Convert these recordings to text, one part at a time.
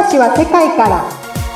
話は世界から。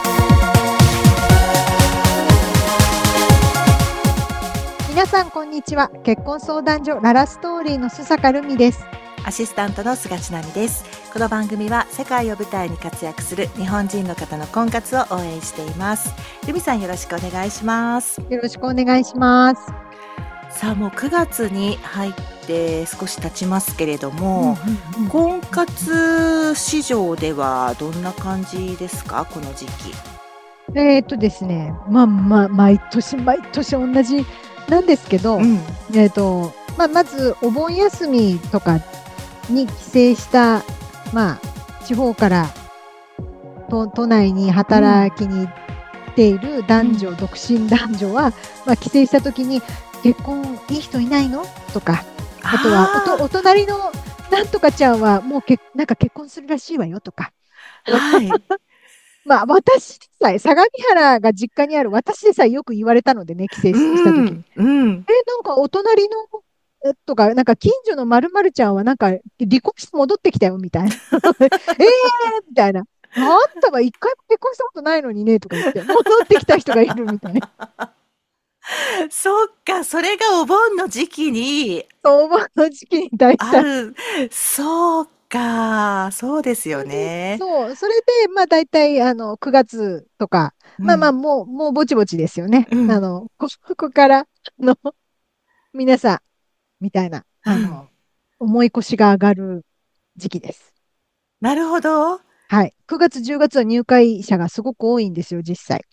皆さんこんにちは。結婚相談所ララストーリーの須坂るみです。 アシスタントの菅千奈美です。この番組は世界を舞台に活躍する日本人の方の婚活を応援しています。るみさん、よろしくお願いします。 よろしくお願いします。 さあ、もう9月に入って少し経ちますけれども、婚活市場ではどんな感じですか、この時期。 ですね、毎年同じなんですけど、まずお盆休みとかに帰省した、地方から都内に働きに行っている男女、独身男女は、帰省した時に結婚いい人いないのとか、あとはお隣のなんとかちゃんはもうなんか結婚するらしいわよとか。 はい。 私でさえ、相模原が実家にある私でさえよく言われたのでね、帰省した時に。なんかお隣の、とか、なんか近所の〇〇ちゃんはなんか離婚して戻ってきたよみたいな。みたいな。あんたは一回も結婚したことないのにね、とか言って、戻ってきた人がいるみたいな。 そっか、それがお盆の時期にお盆の時期に大体。 ある。そうか、そうですよね。 そう、それで、大体、9月とか、もうぼちぼちですよね。ここから、皆さん、みたいな、重い腰が上がる時期です。 なるほど。 はい。9月、10月は入会者がすごく多いんですよ、実際。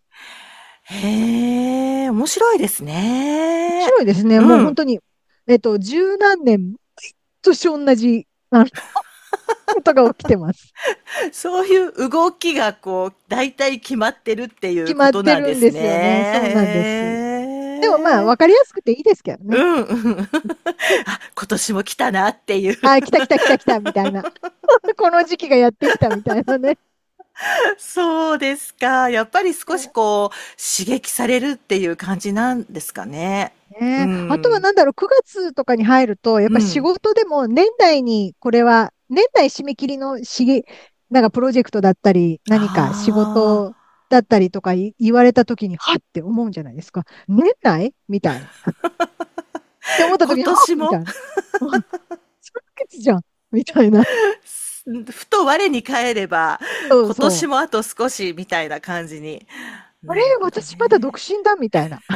へえ、面白いです面ね。 白いですね。もう本当に、十何年、毎年同じ、ことが起きてます。 そういう動きが大体決まってるっていうこ決まってとなんでするんですよね。そうなんです。でもね。 わかりやすくていいですけどね。 うん。あ、今年も来たなっていう。 あ、来た来た来た来た、みたいな。この時期がやってきたみたいなね。 そうですか。やっぱり少し刺激されるっていう感じなんですかね。うあとはん。 なんだろう、9月とかに入ると、やっぱ仕うん。 事でも年内にこれは、年内締め切りのなんかプロジェクトだったり、何か仕あ事だったりとか言われたときに、はって思うんじゃないですか。年内みたいな。って思っあ、今たときに、は年もみたいな。3ヶ月じゃんみたいな。 ふと我に返れば、今そうそう。 年もあと少しみたいな感じに。 あれなるほど私まだ独ね。 身だみたいな。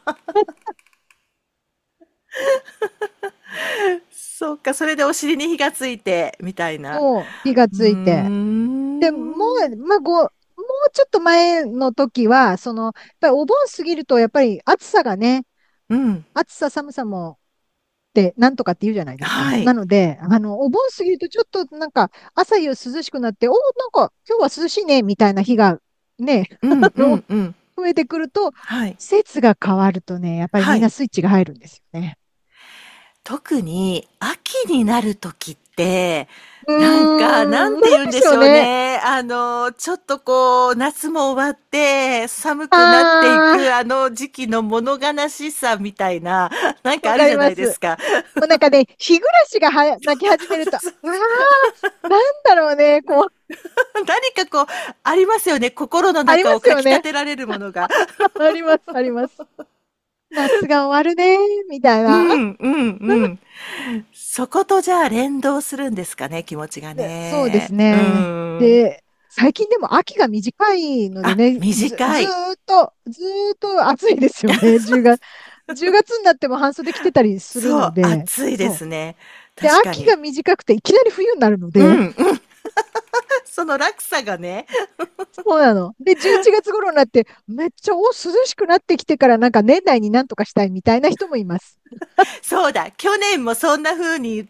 そうか、それでお尻に火がついて、みたいな。 そう、火がうーついて。で、 ん。 もうちょっと前の時は、やっぱりお盆過ぎると、やっぱり暑さがね、 うん。 暑さ寒さもってなんとかって言うじゃないですか。 はい。 なので、お盆過ぎるとちょっとなんか朝夕涼しくなって、なんか今日は涼しいね、みたいな日がね、 うんうんうん。 増えてくると、 はい。 季節が変わるとね、やっぱりみはい。 んなスイッチが入るんですよね。 特に秋になる時って、なんてなんで言うんでしょうしょうね。 ね。ちょっと夏も終わって、寒くなっていくあ時期の物悲しさみたいな、なんかわあるじゃなかります。 いですか。 もうなんかね、日暮らしが泣き始めると、なんだろうね、 何かありますよね。心のありま中をかき立すよね。 てられるものが。 あります、あります。夏が終わるね、みたいな。 うんうんうん。そことじゃあ連動するんですかね、気持ちがでそうですね。うね。 ん。 で、最近でも秋が短いのであ、 ね、 短い。 ずーっと暑いですよね。10月になっても半袖着てたりするそう、 ので、 暑いでそう。 すね。 で、 確かに。 秋が短くていきなり冬になるので、 うん、うん。その落差がね。 そうなの。で、11月頃になって、めっちゃ涼しくなってきてからなんか年内になんとかしたいみたいな人もいます。 そうだ、去年もそんな風に言って、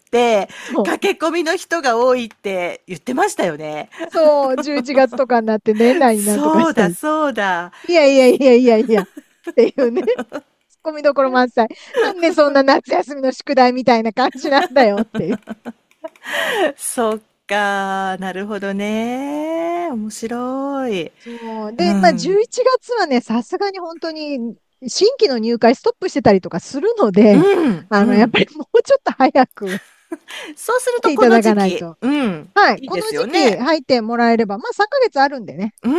そう。 駆け込みの人が多いって言ってましたよね。 そう、11月とかになって年内になんとかそうだ、 したい。 そうだ。 いやいやいやいやいや、っていうね、ツッコミどころ満載。なんでそんな夏休みの宿題みたいな感じなんだよっていう。 そっか、なるほどね。面白い。 そう。で、 うん。 11月はね、さすがに本当に新規の入会ストップしてたりとかするのうで、 ん、うん。 やっぱりもうちょっと早く。 そうするとこ来ていただかの時期、 ないと。 うん、 はい。 いいですこの時よね。 期入ってもらえれば、まあ3ヶ月あるんでね。 うん、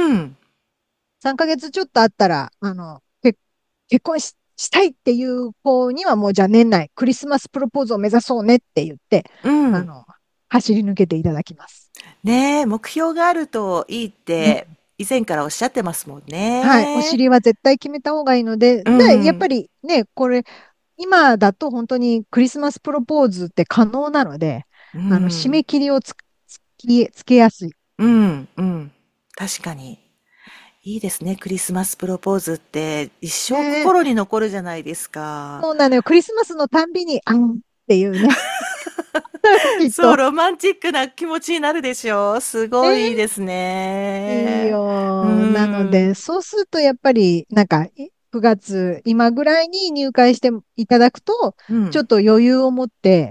3ヶ月ちょっとあったら、結婚したいっていう子にはもうじゃあ年内クリスマスプロポーズを目指そうねって言って、 うん。 あの、走り抜けていただきます。 ねえ、目標があるといいっね。 て以前からおっしゃってますもんはい。おね。 尻は絶対決めた方がいいので、 うやっぱん、 りね、これ、今だと本当にクリスマスプロポーズって可能なので、 う締ん、 め切りをつけやすい。 うん、うん。確かに。いいですね。クリスマスプロポーズって一生ね。 心に残るじゃないですか。 そうなのよ。クリスマスのたんびに、っていうね。きっそう、 と。 ロマンチックな気持ちになるでしょう。すごいいいね。 ですいいね。うよ。なので、 ん、 そうするとやっぱり、9月、今ぐらいに入会していただくと、 うん、 ちょっと余裕を持って、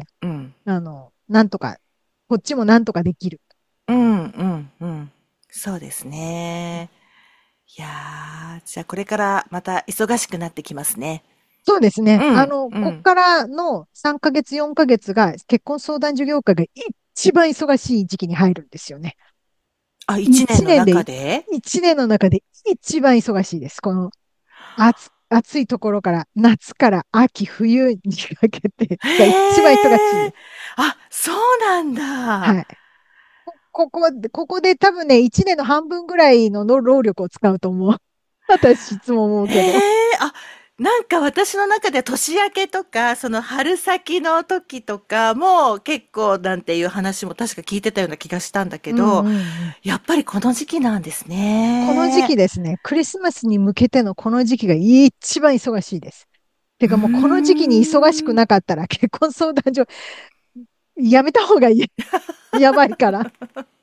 うん、 なんとか、こっちもなんとかできる。 うん、うん、うん。そうですね。いやー、じゃあこれからまた忙しくなってきますね。 そうですね。 うん、うん。 こっからの3ヶ月、4ヶ月が結婚相談所業界が一番忙しい時期に入るんですよね。 あ、一年 1 の年で、 中で。 1年の中で一番忙しいです。この暑いところから夏から秋冬にかけてが一番忙しいへえ。 です。 あ、そうなんだ。 はい。ここで多分ね、1年の半分ぐらいの労力を使うと思う。私いつも思うへけど。 え。あ、なんか私の中で年明けとか、その春先の時とかも結構なんていう話も確か聞いてたような気がしたんだけうんど、 うんうん。 やっぱりこの時期なんですこの時ね。 期ですね、クリスマスに向けてのこの時期が一番忙しいです。てうーかもうこの時期に忙しくん。 なかったら結婚相談所やめた方がいい。やばいから。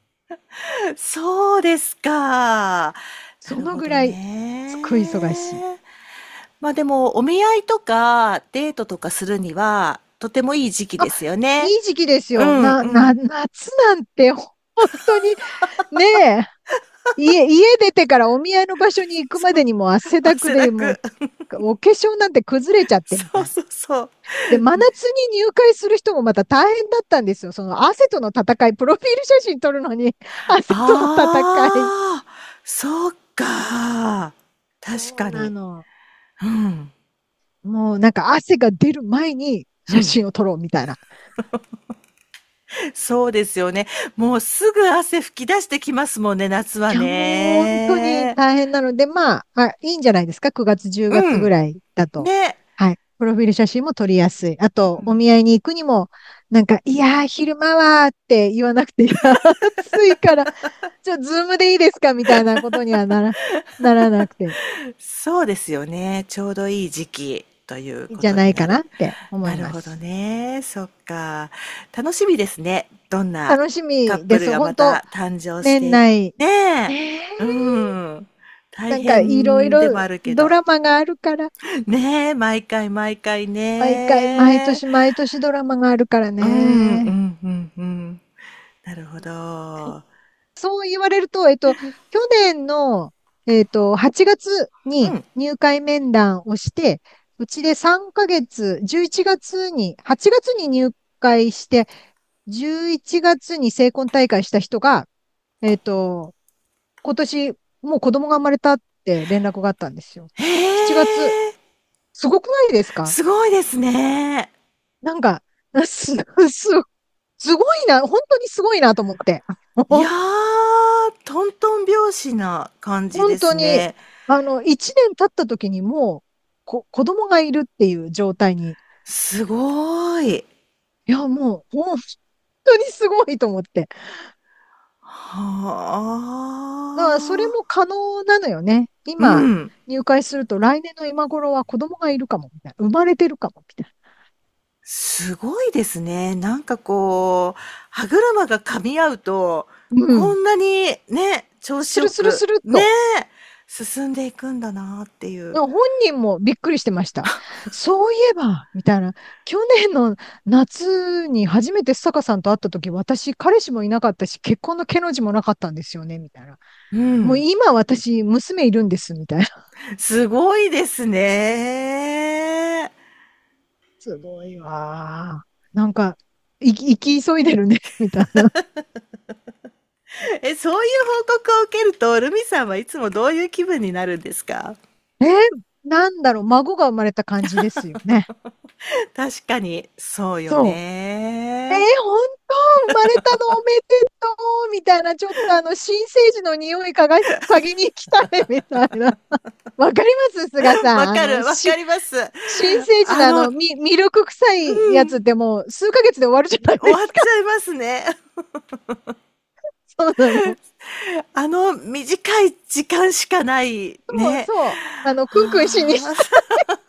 そうですか。なそるほどのぐらいすっごい忙しい。 ね。まあでも、お見合いとかデートとかするには、とてもいい時期あ、 ですよね。 いい時期ですよ。 うんうん。 夏なんて本当にねえ、家出てからお見合いの場所に行くまでにも汗だくでも汗だく。 う、お化粧なんて崩れちゃってみたいな。 そうそうそう。 で、真夏に入会する人もまた大変だったんですよ。その汗との戦い、プロフィール写真撮るのに汗との戦い。 ああ、そうか。確そうかに。 なの。 うん。 もうなんか汗が出る前にうん。 写真を撮ろうみたいな。 そうですよね。もうすぐ汗噴き出してきますもんね、夏はいや、もう本当にね。 大変なので、いいんじゃないですか。9月、10 うん。 月ぐらいだと。 ね。 はい。プロフィール写真も撮りやすい。あと、おうん。 見合いに行くにも、いやー、昼間はって言わなくて、いや、暑いから、ズームでいいですかみたいなことにはならなくてそうですよね。ちょうどいい時期というこいいんじゃないかなとになる。 って思いなるほどます。 ね。そっか。楽しみですね。どんな楽しカッみです。 プルがま本当た誕生して。 年内。 ねねえ。うえ。 ん。大いろいろ変でもあるけドど。 ラマがあるから、 ねえ、毎回毎回毎ね。 年毎年ドラマがあるからうん、うね。 ん、うん、うん。なるほど。 そう言われると、去年の、8月にうん。 入会面談をして、うちで3ヶ月、11月に、8月に入会して、11月に成婚大会した人が、えっと、今年もう子供が生まれたって連絡があったんですよ。 へ 7月、 え、 すごくないですか？ すごいですね。 なんか、す、す、すごいな、本当にすごいなと思って。 いやー、トントン拍子な感じで本当に、 すね。 1年経った時にもう、子供がいるっていう状態に、 すごい。 いや、もう、本当にすごいと思って。だから、それはあ。 も可能なのよね。 う今、 ん。 入会すると、来年の今頃は子供がいるかも、みたいな。生まれてるかも、みたいすごいですね。なんかこう、歯車が噛み合うと、 な。うん。 こんなにね、調子スルスルスよく、ねルっと。 え、進んでいくんだなっていう。 本人もびっくりしてました。そういえば、みたいな。去年の夏に初めてスカさんと会った時、私、彼氏もいなかったし、結婚の毛の字もなかったんですよね、みたいな。もううん。 今私、娘いるんです、みたいな。 すごいですね。 すごいわー。なんか、 生き急いでるね、みたいな。 そういう報告を受けると、ルミさんはいつもどういう気分になるんですか？ えーなんだろう、孫が生まれた感じですよね。 確かに、そうよそう。 ね。 本当生まれたのおめでとうみたいな、ちょっと新生児の匂い嗅ぎに来たね、みたいな。わかります菅さん。 わかる、わかります。 新生児のあの、 ミルク臭いやつってもう数ヶ月で終わるじゃない終わですか。 っちゃいますね。 そうなの。 短い時間しかないそうね。 そう。クンクンしにはし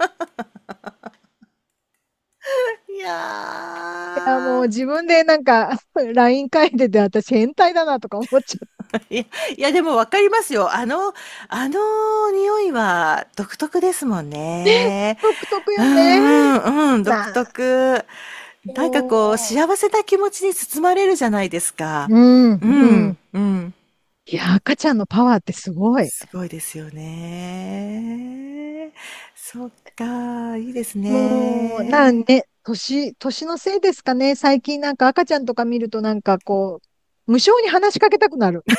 いた。もうや自分でなんか、LINE 書いてて私変態だなとか思っちゃっいや、いやでもわかりますよ。匂いは独特ですもんて。 ね。 独特うよね。 ん、うん、独な、 特。なんかこう、 も幸せな気持ちに包まれるじゃないですか。 う、うん、 ううん。 ん、うん。 いや、赤ちゃんのパワーってすごい。 すごいですよね。そっか、いいですもう、 ね。 年のせいですかね。最近なんか赤ちゃんとか見るとなんかこう、無性に話しかけたくなる。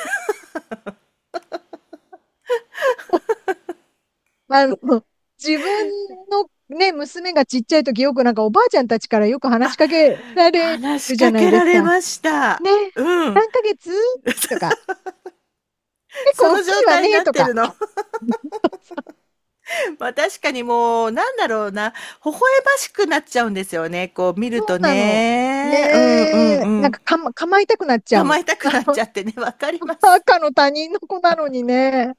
あの、自分のね、娘がちっちゃい時よくなんかおばあちゃんたちからよく話しあ、 かけられ話しるじゃかけらないですか。 れました。 ね、 うん。 何ヶ月とか、結そ構大きいわの状態になねとか。 ってるの。まあ確かにもう、なんだろうな、微笑ましくなっちゃうんですよね。こう見るそうとなの。 ね。うんうんねえ、 うん。 なんか構いたくなっちゃうの。 構いたくなっちゃってね、わかります。 赤の他人の子なのにね、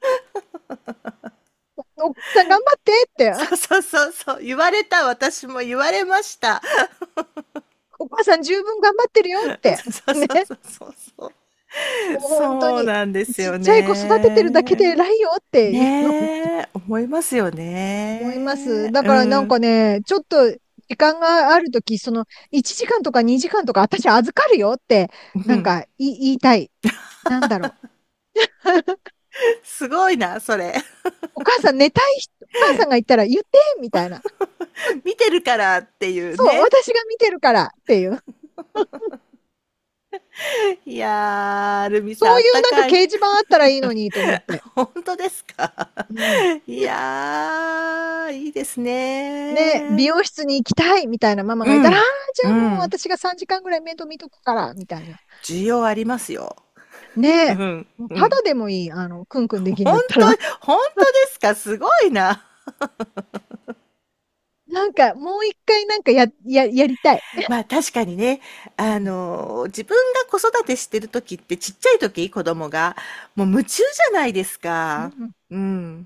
お母さん頑張ってって、 そうそうそうそう。言われた、私も言われました。 お母さん十分頑張ってるよって。 そうね。 そうそうそうそう。 もう本当に、 そうなんですよちっちゃい子育ててるだけでね。 偉いよっていうねえ、思いますよ思います。 ね。 だからなんうん。 かね、ちょっと時間があるとき、1時間とか2時間とか私預かるよって、 うん。 なんか言いたい。なんだろう。 すごいな、それ。 お母さん寝たい人、お母さんが言ったら言ってみたいな。 見てるからっていうそう、 ね。 私が見てるからっていう。 いやー、ルミさんあっそういうなんかたかい。 掲示板あったらいいのにと思って。 本当ですか？ うん。 いやー、いいですね、美ね。 容室に行きたいみたいなママがいたら、ああうん。 じゃあもううん。 私が3時間ぐらい面倒見とくから、みたいな。 需要ありますよ。うね、 ん。うん。 ただでもいい、クンクンできんだ本ったら。 本当ですか？すごいな。 なんか、もう一回なんかやりたい。 まあ確かにね、自分が子育てしてる時ってちっちゃい時、子供が、もう夢中じゃないですか。 うん。 うん。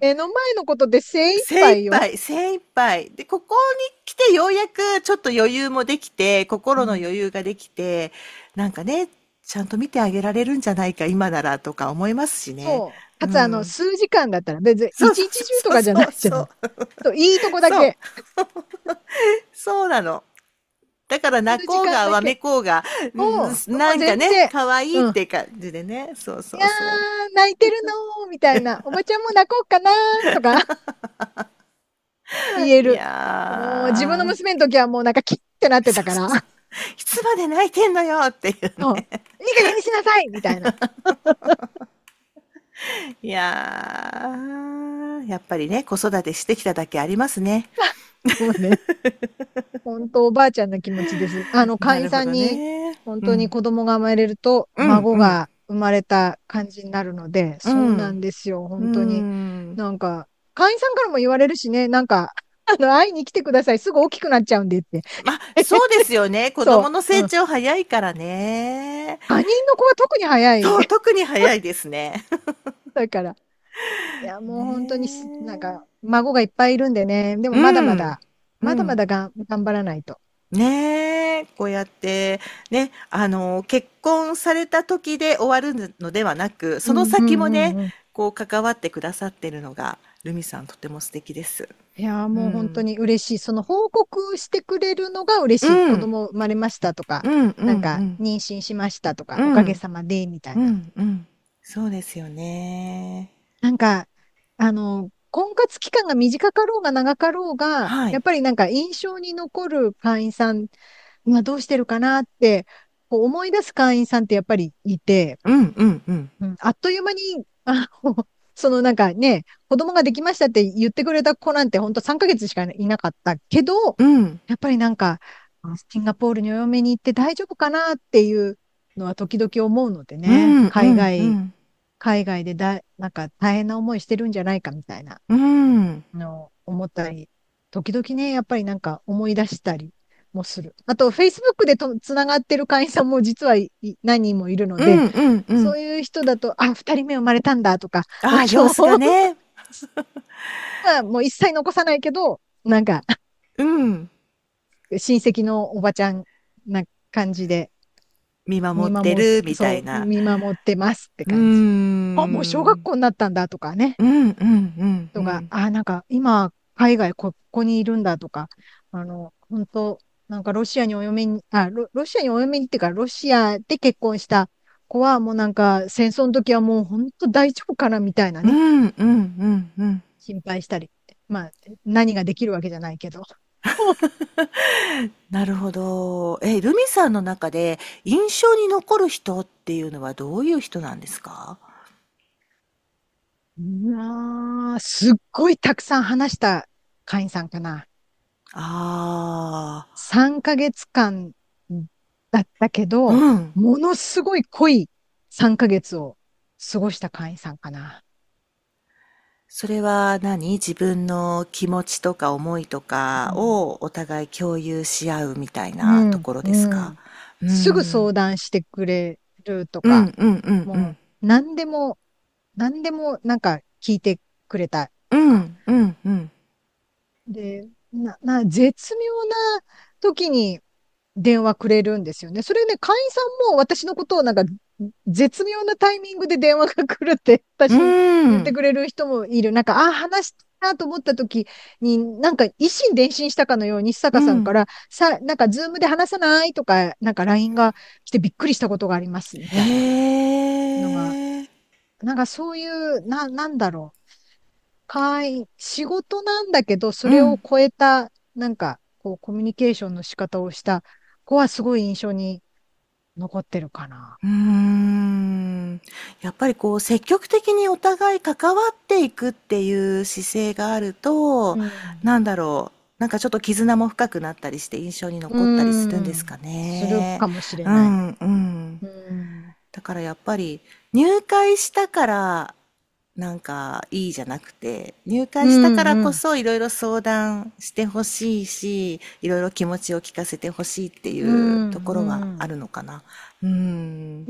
目の前のことで精一杯よ。 精一杯、精一杯。で、ここに来てようやくちょっと余裕もできて、心のうん。 余裕ができて、なんかね、ちゃんと見てあげられるんじゃないか、今ならとか思いますしね。 そう。かつ、 うん。 数時間だったら別にそうそう一日中とかじゃないそうそうじゃない。 そう。 そう、いいとこだそう。 け。 そうなの。だから泣数時こうがわめ間だけ。 こうが、 もうなんかね、 全然。 可愛いっうん。 て感じでね。そういやそうそう。 ー、泣いてるのーみたいな。おばちゃんも泣こうかなーとか言えいる。もう自分のや娘の時はもうなんかキッってなっー、 てたから。 そうそうそう。いつまで泣いてんのよっていうそう。 ね。 いい加減にしなさいみたいな。 いややっぱりね、子育てしてきただけありますね。 もうね。本当おばあちゃんの気持ちです。会員なるほどさんにね。 本当にうん。 子供が生まれるとうん、うん、 孫が生まれた感じになるので、 うそうなんん、 ですよ。 う本当に。 ん。 なんか、会員さんからも言われるしね、なんか、会いに来てください。すぐ大きくなっちゃうんでって。 まあ、そうですよね。子供そう。 の成うん。 長早いからね。 他人の子は特に早い。 そう、特に早いですね。 だから。いや、もう本当になんねか、孫がいっぱいいるんでね。でもえ。うまだまん。 だ、まだまうん。 だ頑張らないと。 ねえ、こうやって、ね、結婚された時で終わるのではなく、そのうんうんう先もね、 んうん。 こう関わってくださってるのが、ルミさんとても素敵です。 いやー、もう本当うん。 に嬉しい。その報告してくれるのが嬉しい。子うん。 供生まれましたとか、 うん、うん、 なんかうん。 妊娠しましたとか、おかげうん。 さまで、みたいな。 うん、うん。そうですよね。 なんか、婚活期間が短かろうが長かろうが、 はい。 やっぱりなんか印象に残る会員さん今どうしてるかなって、こう思い出す会員さんってやっぱりいて、 うんうんうん。 うん、あっという間に、そのなんかね、子供ができましたって言ってくれた子なんて本当3ヶ月しかいなかったけど、 うん。 やっぱりなんか、シンガポールにお嫁に行って大丈夫かなっていうのは時々思うのでね、 うんうんうん。 海外でなんか大変な思いしてるんじゃないかみたいなうん。 のを思ったり、時々ね、やっぱりなんか思い出したりもする。あと、Facebook でつながってる会員さんも実はい何人もいるので、 うんうんうん。 そういう人だと、あ、二人目生まれたんだとか、 ああ、様子がね。 まあ、もう一切残さないけど、なんか、 うん。 親戚のおばちゃんな感じで、 見守ってるみたいそう、 な。 見守ってますってうー感じ。あ、もう小学ん。 校になったんだとかね。 うんうんうんうとか、 ん。 あ、なんか今、海外ここにいるんだとか、本当なんかロシアにお嫁に、ロシアにお嫁にっていうか、ロシアで結婚した子はもうなんか戦争の時はもう本当大丈夫かなみたいなね、 うんうんうんうん。 心配したり。まあ、何ができるわけじゃないけど。 なるほど。ルミさんの中で印象に残る人っていうのはどういう人なんですか？ うわー、すっごいたくさん話した会員さんかな。 ああ 3ヶ月間だったけー、 ど、 うん。 ものすごい濃い3ヶ月を過ごした会員さんかな。 それは自分の気持ちとか思いとかをお互い共有し合うみたいうん、 なところうですか？ ん。 うすぐん。 相談してくれるとか、 うんうんうんうん。 もう何でもなんか聞いてくれたうとか。 んうんうん。 で、絶妙な時に電話くれるんですよね。それね、会員さんも私のことをなんか絶妙なタイミングで電話が来るってう私に言ってん。 くれる人もいる。なんか、話したいなと思った時に、なんか一心伝心したかのように、坂さんかうん。 ら、なんかズームで話さないとか、なんか LINE が来てびっくりしたことがありますみへたいなのが、 え。 なんかそういう、なんだろう。仕事なんだけど、それをうん。 超えた、なんか、こう、コミュニケーションの仕方をした子はすごい印象に残ってるかな。 うーん。やっぱりこう積極的にお互い関わっていくっていう姿勢があると、 うん。 なんだろう、なんかちょっと絆も深くなったりして印象にう残ったりするんですかん。するね。 かもしれない。 うんうん。 うん。 だからやっぱり入会したからなんかいいじゃなくて、入う会したからん、うん。 こそいろいろ相談してほしいし、いろいろ気持ちを聞かせてほしいってういうとん、 ころはあうん。 るのかな。うん。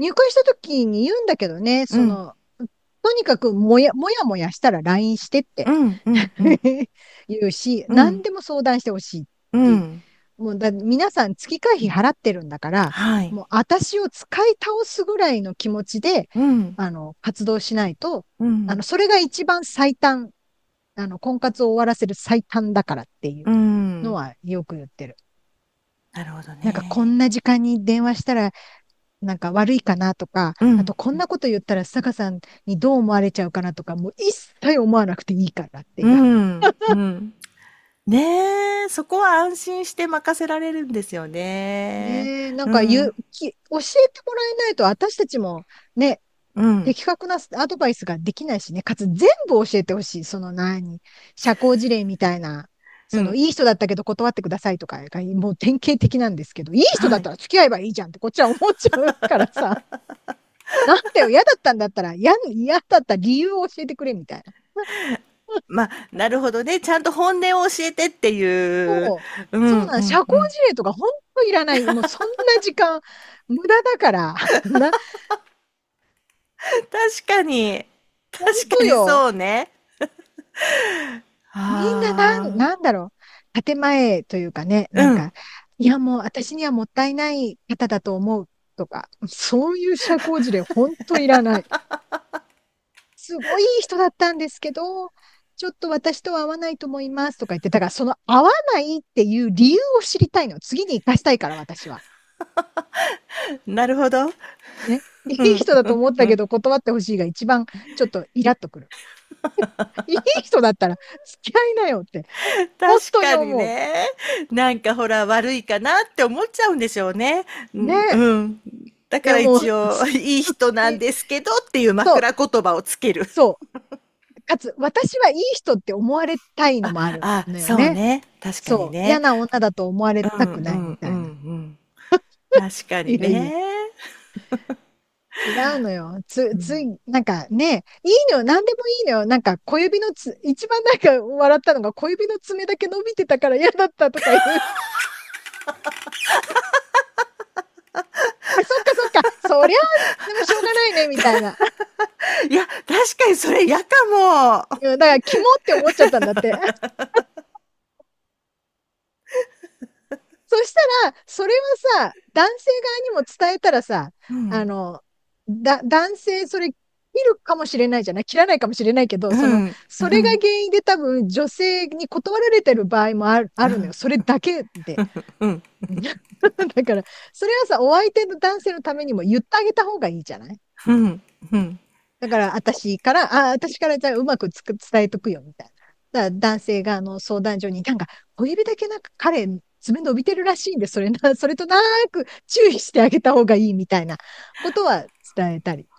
入会した時に言うんだけどね、 うん。 とにかくもやもやしたら LINE してってうんうんうん。 言うし、 うん。 何でも相談してほしいし、 うん。 もう皆さん月会費払ってるんだから、 はい。 もう私を使い倒すぐらいの気持ちで、 うん。 活動しないと、 うん。 それが一番最短、婚活を終わらせる最短だからっていううのん。 はよく言ってる。 なるほどなんかこね。 んな時間に電話したらなんか悪いかなとか、 うん。 あとこんなこと言ったら坂さんにどう思われちゃうかなとか、もう一切思わなくていいからってういう。 ん。うん。ねえ、そこは安心して任せられるんですよね。 ねえ、なんかうん。 教えてもらえないと私たちもね、 うん。 的確なアドバイスができないしね、かつ全部教えてほしい。社交辞令みたいな、 うん。 いい人だったけど断ってくださいとかがもう典型的なんですけど、いい人だはい。 ったら付き合えばいいじゃんってこっちは思っちゃうからさ、なんだよ、嫌だったんだったら、嫌だった理由を教えてくれみたいな。 まあ、なるほどね。ちゃんと本音を教えてっていう。 そう、 うんうそうなん、社交んうん。 辞令とか本当いらない。もうそんな時間無駄だから、 確かに。 本確かに当よ。 そうね。 みんなあなんだろう。建前というかね、 あ。うん。 いやもう私にはもったいない方だと思うとか、そういう社交辞令本当いらない。すごいいい人だったんですけど、ちょっと私とは合わないと思いますとか言って、だからその合わないっていう理由を知りたいの。次に生かしたいから私は。 なるほど。 ね。いうんい人だとうんうん。 思ったけど断ってほしいが一番ちょっとイラッとくる。 いい人だったら付き合いなよって。本確かに当に思う。 ね。なんかほら、悪いかなって思っちゃうんでしょうね。うね。 ん、うん。だからいやもう、 一応、いい人なんですけどっていうそう、 枕言葉をつける。 そう。かつ、私はいい人って思われたいのもあるのよね。 そうね。確かにそう。嫌ね。 な女だと思われうん、 たくないみうん、うん、うたいな。 ん。確かにいやいや、 ね。 違うのよ。 うん。 なんかね、いいのよ。何でもいいのよ。なんか小指の一番なんか笑ったのが小指の爪だけ伸びてたから嫌だったとか言う。あ、そっかそっか。そりゃ、でもしょうがないね、みたいな。 いや、確かにそれ嫌かも。 うん、だから、キモって思っちゃったんだって。そしたら、それはさ、男性側にも伝えたらさ、 うん。 あの、男性、それ、切るかもしれないじゃない、切らないかもしれないけど、 うん。うそれがん。 原因で多分、女性に断られてる場合もあるのよ。それだけで。 うん。 だから、それはさ、お相手の男性のためにも言ってあげた方がいいじゃない。 うん。うん。 だから、私からじゃあうまく伝えとくよ、みたいな。だから男性が相談所に、なんか、小指だけなんか彼、爪伸びてるらしいんで、それとなく注意してあげた方がいいみたいなことは伝えたり。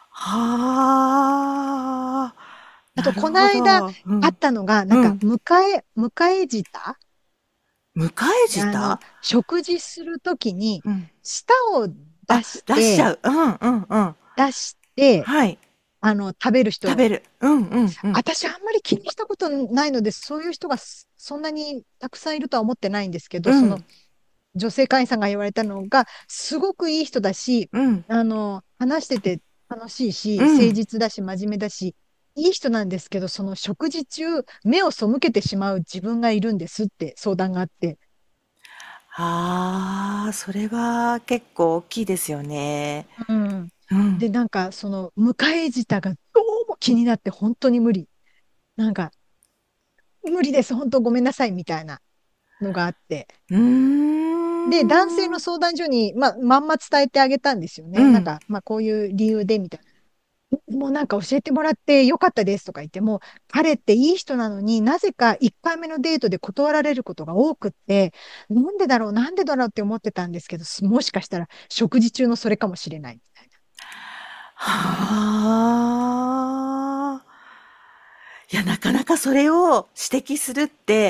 はあ、 あと、 なるこの間ほど。うん。 あったのが、なんか、 うん。 迎え舌迎え舌。 食事するときに、 うん。 舌をあ、出しちゃう。うん、うん、うん。 出して、 はい。 食べる人。 食べる。うん、うん、うん。 私あんまり気にしたことないので、そういう人がそんなにたくさんいるとは思ってないんですけど、 うん、 女性会員さんが言われたのが、すごくいい人だし、 うん、 話してて楽しいし、誠うん。 実だし、真面目だし、いい人なんですけど、その食事中、目を背けてしまう自分がいるんですって相談があって、 ああ、それは結構大きいですよね。 うん。 うん。 で、なんか、迎え舌がどうも気になって、本当に無理。なんか、無理です、本当ごめんなさい、みたいなのがあって、 うーで、男性のん。 相談所に、まんま伝えてあげたんですよね。なんうん。 か、こういう理由で、みたいな。もうなんか教えてもらってよかったですとか言っても、彼っていい人なのになぜか1回目のデートで断られることが多くって、なんでだろうって思ってたんですけど、もしかしたら食事中のそれかもしれないみたいはあ。いや、なかなかそれを指摘するって、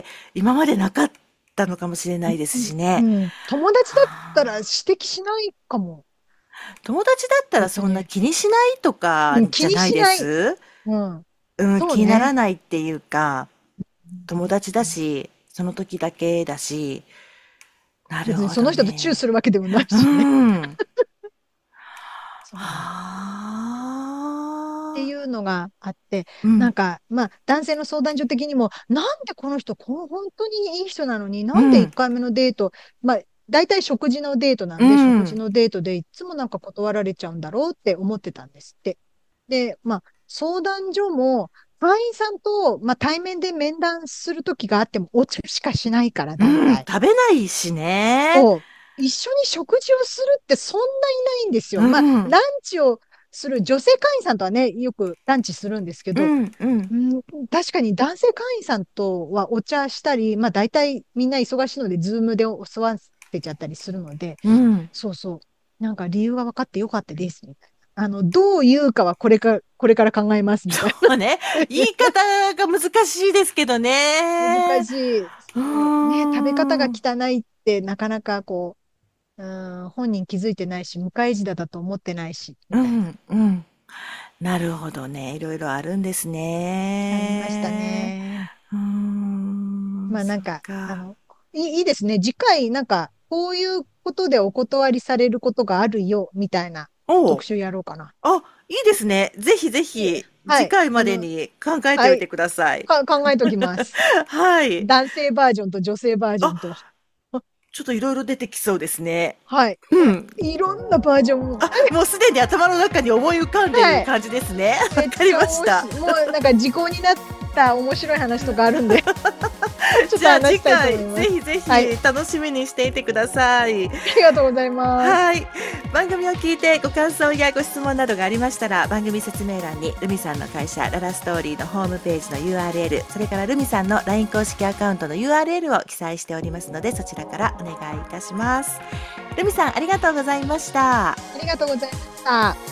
今までなかったのかもしれないですしね。 な。うん。友達だったらはあ。 指摘しないかも。 友達だったらそんな逆に。 気にしないとかうん、気にじゃないしない。 です？ うん。 うん、気にならそうね。 ないっていうか、友達だし、その時だけだし、なるほ別にその人とチューどね。 するわけでもないうしね。 ん。 そうなの。ってはあ。 いうのがあって、 うん、 なんか、男性の相談所的にも、なんでこの人、本当にいい人なのに、なんで1 うん、 回目のデート、大体食事のデートなうんで、食事ん、 のデートでいつもなんか断られちゃうんだろうって思ってたんですって。で、相談所も、会員さんと、対面で面談するときがあっても、お茶しかしないから、 うん、 大体。 食べないしね。 そう。一緒に食事をするってそんないないんですよ。 うん、 ランチをする女性会員さんとはね、よくランチするんですけど、 うん、うん、 うん、確かに男性会員さんとはお茶したり、大体みんな忙しいので、ズームで教わってちゃったりするので、 うん。 そうそう。なんか理由が分かってよかったです、みたいな。どう言うかはこれから考えます、みたいそうね。言い方が難しいですけどな。難ね。 しい。 うーそうね、食べ方がん。 汚いってなかなか本人気づいてないし、向かい地だと思ってないし、みたいな。 うん、うん。なるほどね。いろいろあるんですありましたね。 ね。 うーん、そっなんか、 か。 いいですね。次回、なんか、こういうことでお断りされることがあるよ、みたいなおう。 特集やろうかな。 あ、いいですね。ぜひぜいいひ、 はい。 次回までに考えてはい。 おいてください。 考えときます。 はい。 男性バージョンと女性バージョンと。 あ、ちょっといろいろ出てきそうですね。 はい。 うん。 いろんなバージョン。 あ、もうすでに頭の中に思い浮かんでるはい。 感じですね。わめっかりちゃました。 もうなんか時効になった面白い話とかあるんで。 ちょっとじゃあ次話したい回と思います。 ぜひぜはい。 ひ楽しみにしていてください。 ありがとうございます。 はい。番組を聞いてご感想やご質問などがありましたら、番組説明欄にルミさんの会社ララストーリーのホームページの URL、それからルミさんの LINE 公式アカウントの URL を記載しておりますので、そちらからお願いいたします。ルミさん、ありがとうございました。 ありがとうございました。